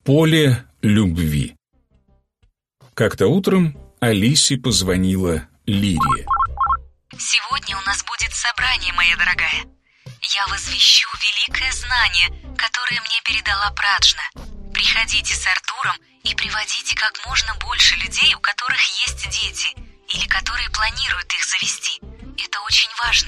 Поле любви. Как-то утром Алисе позвонила Лирия. «Сегодня у нас будет собрание, моя дорогая. Я возвещу великое знание, которое мне передала Праджна. Приходите с Артуром и приводите как можно больше людей, у которых есть дети, или которые планируют их завести. Это очень важно».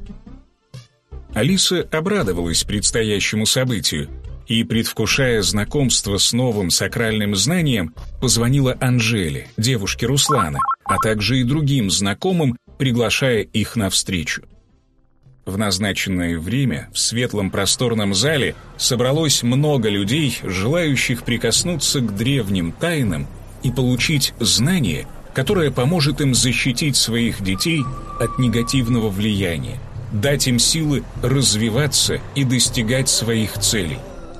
Алиса обрадовалась предстоящему событию и, предвкушая знакомство с новым сакральным знанием, позвонила Анжеле, девушке Руслана, а также и другим знакомым, приглашая их на встречу. В назначенное время в светлом просторном зале собралось много людей, желающих прикоснуться к древним тайнам и получить знание, которое поможет им защитить своих детей от негативного влияния, дать им силы развиваться и достигать своих целей.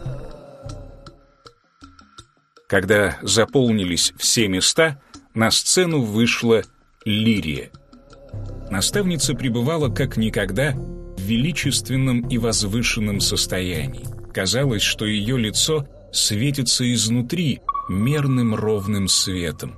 Когда заполнились все места, на сцену вышла Лирия. Наставница пребывала как никогда в величественном и возвышенном состоянии. Казалось, что ее лицо светится изнутри мерным ровным светом.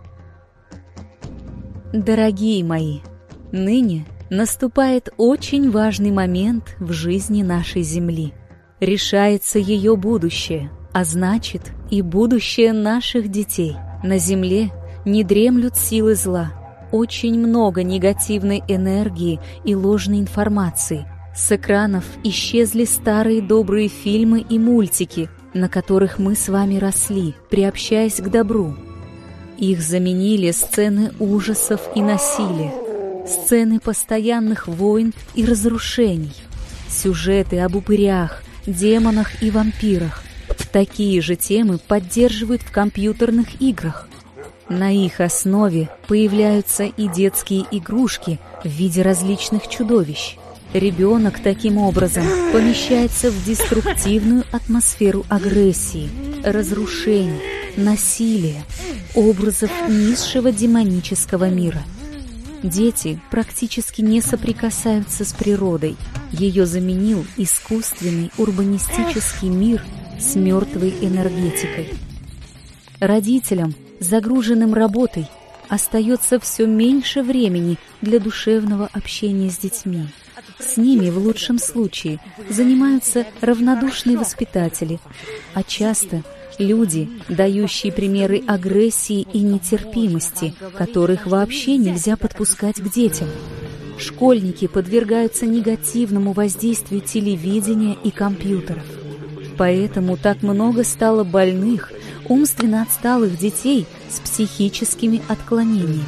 Дорогие мои, ныне наступает очень важный момент в жизни нашей Земли. Решается ее будущее, а значит и будущее наших детей. На Земле не дремлют силы зла. Очень много негативной энергии и ложной информации. С экранов исчезли старые добрые фильмы и мультики, на которых мы с вами росли, приобщаясь к добру. Их заменили сцены ужасов и насилия, сцены постоянных войн и разрушений, сюжеты об упырях, демонах и вампирах. Такие же темы поддерживают в компьютерных играх. На их основе появляются и детские игрушки в виде различных чудовищ. Ребенок таким образом помещается в деструктивную атмосферу агрессии, разрушений, насилия, образов низшего демонического мира. Дети практически не соприкасаются с природой. Ее заменил искусственный урбанистический мир с мертвой энергетикой. Родителям, загруженным работой, остается все меньше времени для душевного общения с детьми. С ними, в лучшем случае, занимаются равнодушные воспитатели, а часто люди, дающие примеры агрессии и нетерпимости, которых вообще нельзя подпускать к детям. Школьники подвергаются негативному воздействию телевидения и компьютеров. Поэтому так много стало больных, умственно отсталых детей с психическими отклонениями.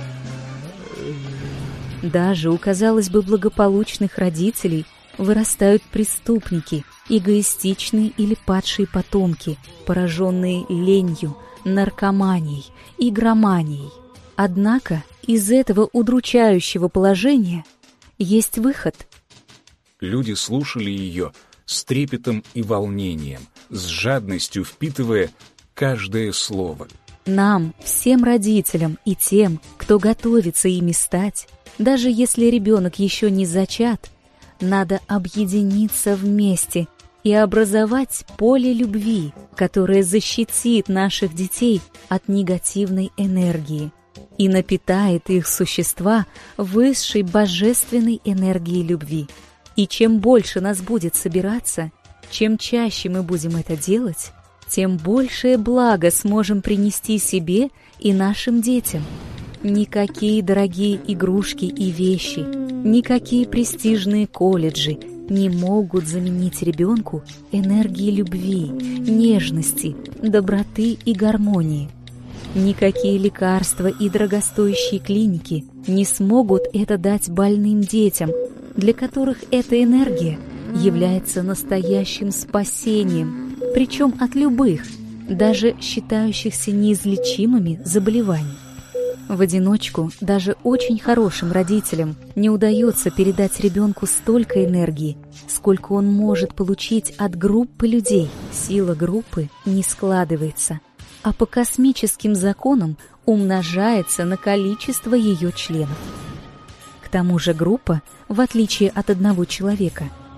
Даже у, казалось бы, благополучных родителей вырастают преступники, эгоистичные или падшие потомки, пораженные ленью, наркоманией, игроманией. Однако из этого удручающего положения есть выход. Люди слушали ее с трепетом и волнением, с жадностью впитывая каждое слово. Нам, всем родителям и тем, кто готовится ими стать, даже если ребенок еще не зачат, надо объединиться вместе и образовать поле любви, которое защитит наших детей от негативной энергии и напитает их существа высшей божественной энергией любви. И чем больше нас будет собираться, чем чаще мы будем это делать, тем большее благо сможем принести себе и нашим детям. Никакие дорогие игрушки и вещи, никакие престижные колледжи не могут заменить ребенку энергии любви, нежности, доброты и гармонии. Никакие лекарства и дорогостоящие клиники не смогут это дать больным детям, для которых эта энергия является настоящим спасением, причем от любых, даже считающихся неизлечимыми заболеваний. В одиночку даже очень хорошим родителям не удается передать ребенку столько энергии, сколько он может получить от группы людей. Сила группы не складывается, а по космическим законам умножается на количество ее членов. К тому же группа, в отличие от одного человека,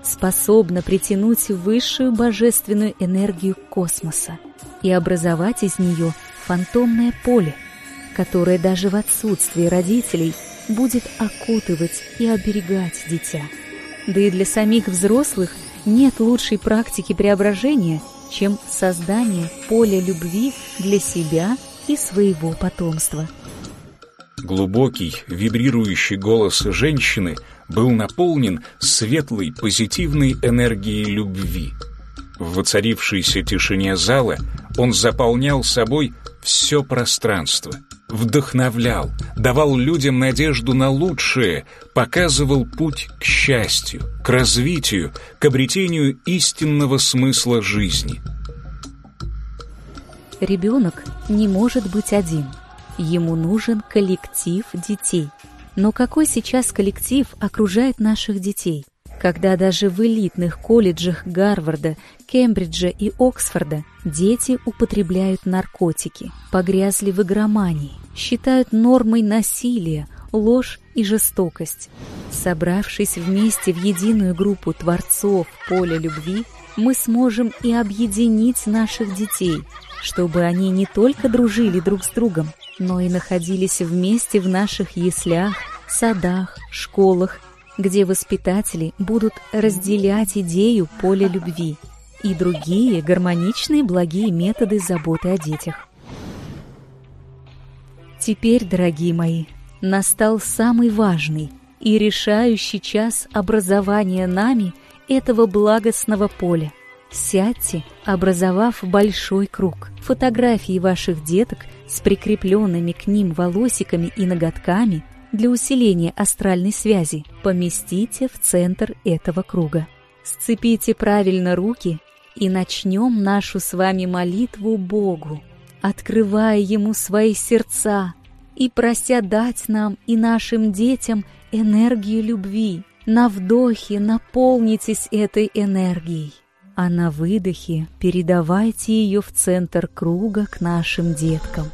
способна притянуть высшую божественную энергию космоса и образовать из нее фантомное поле, которое даже в отсутствии родителей будет окутывать и оберегать дитя. Да и для самих взрослых нет лучшей практики преображения, чем создание поля любви для себя и своего потомства. Глубокий, вибрирующий голос женщины был наполнен светлой, позитивной энергией любви. В воцарившейся тишине зала он заполнял собой все пространство, вдохновлял, давал людям надежду на лучшее, показывал путь к счастью, к развитию, к обретению истинного смысла жизни. Ребенок не может быть один. Ему нужен коллектив детей. Но какой сейчас коллектив окружает наших детей? Когда даже в элитных колледжах Гарварда, Кембриджа и Оксфорда дети употребляют наркотики, погрязли в игромании, считают нормой насилие, ложь и жестокость. Собравшись вместе в единую группу творцов поля любви, мы сможем и объединить наших детей, чтобы они не только дружили друг с другом, но и находились вместе в наших яслях, садах, школах, где воспитатели будут разделять идею поля любви и другие гармоничные благие методы заботы о детях. Теперь, дорогие мои, настал самый важный и решающий час образования нами этого благостного поля. Сядьте, образовав большой круг. Фотографии ваших деток с прикрепленными к ним волосиками и ноготками для усиления астральной связи поместите в центр этого круга. Сцепите правильно руки и начнем нашу с вами молитву Богу, открывая Ему свои сердца и прося дать нам и нашим детям энергию любви. На вдохе наполнитесь этой энергией, а на выдохе передавайте ее в центр круга к нашим деткам.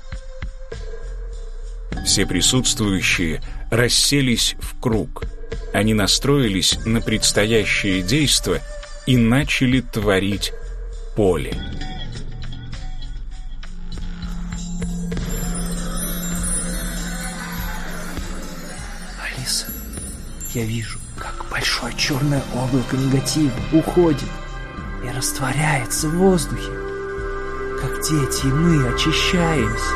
Все присутствующие расселись в круг. Они настроились на предстоящее действо и начали творить поле. Алиса, я вижу, как большое черное облако негатива уходит и растворяется в воздухе. Как дети и мы очищаемся.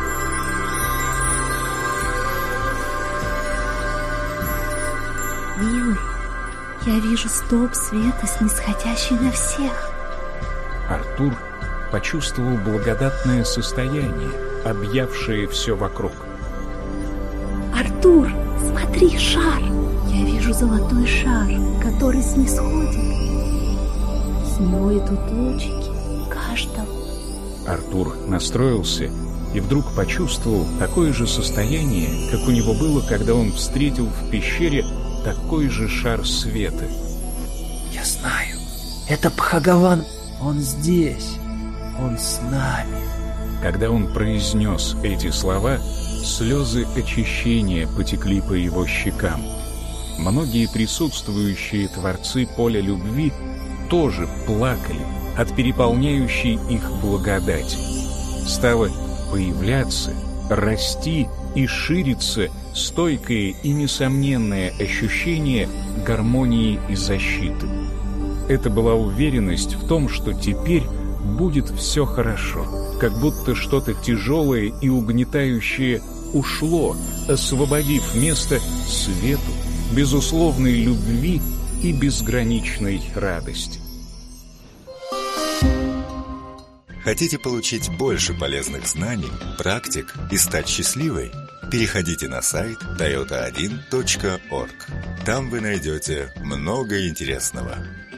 Милый, я вижу столб света, снисходящий на всех. Артур почувствовал благодатное состояние, объявшее все вокруг. Артур, смотри, шар! Я вижу золотой шар, который снисходит. С него идут лучики каждого. Артур настроился и вдруг почувствовал такое же состояние, как у него было, когда он встретил в пещере такой же шар света. Я знаю, это Бхагаван, он здесь, он с нами. Когда он произнес эти слова, слезы очищения потекли по его щекам. Многие присутствующие творцы поля любви тоже плакали от переполняющей их благодати. Стало появляться, расти и шириться стойкое и несомненное ощущение гармонии и защиты. Это была уверенность в том, что теперь будет все хорошо, как будто что-то тяжелое и угнетающее ушло, освободив место свету, безусловной любви и безграничной радости. Хотите получить больше полезных знаний, практик и стать счастливой? Переходите на сайт toyota1.org. Там вы найдете много интересного.